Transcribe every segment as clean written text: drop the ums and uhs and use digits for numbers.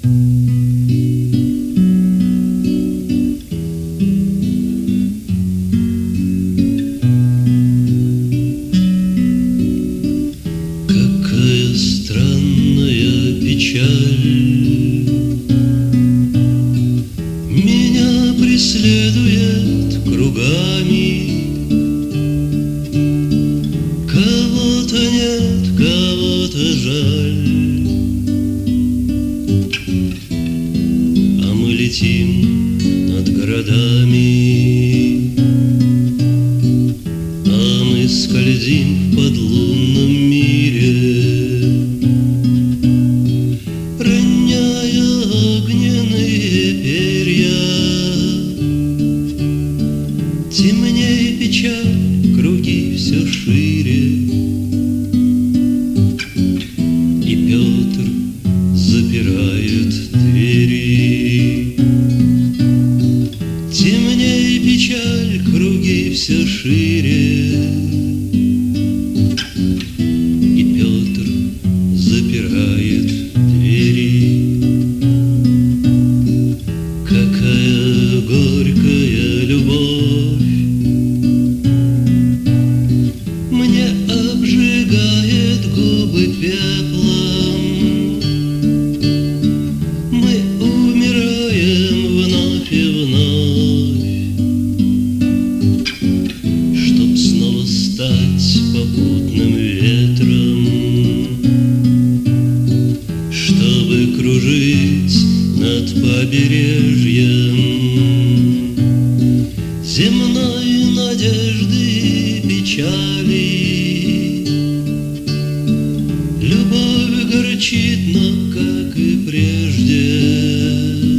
Какая странная печаль меня преследует кругами. Кого-то нет, кого-то жаль, а мы летим над городами, а мы скользим в подлунном мире, роняя огненные перья. Темнее печаль, круги все шире, и Петр запирает двери. Темнее печаль, круги все шире, и Петр запирает двери. Какая горькая любовь мне обжигает губы пеплом. Мы умираем вновь и вновь, чтоб снова стать попутным ветром, чтобы кружить над побережьем земной надежды и печали. Любовь горчит, но как и прежде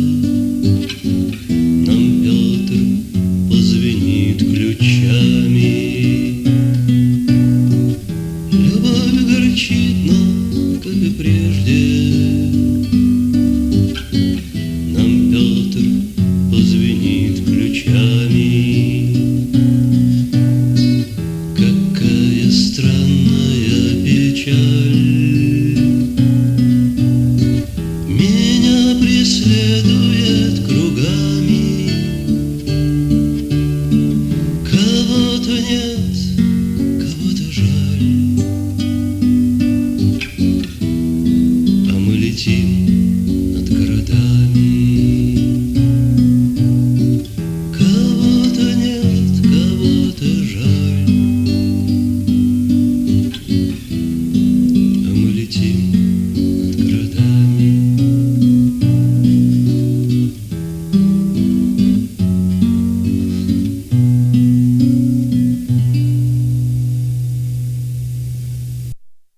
нам Петр позвенит ключами. Любовь горчит, но как и прежде нам Петр позвенит ключами. Какая странная печаль меня преследует кругами. Кого-то нет, кого-то жаль, а мы летим над городами.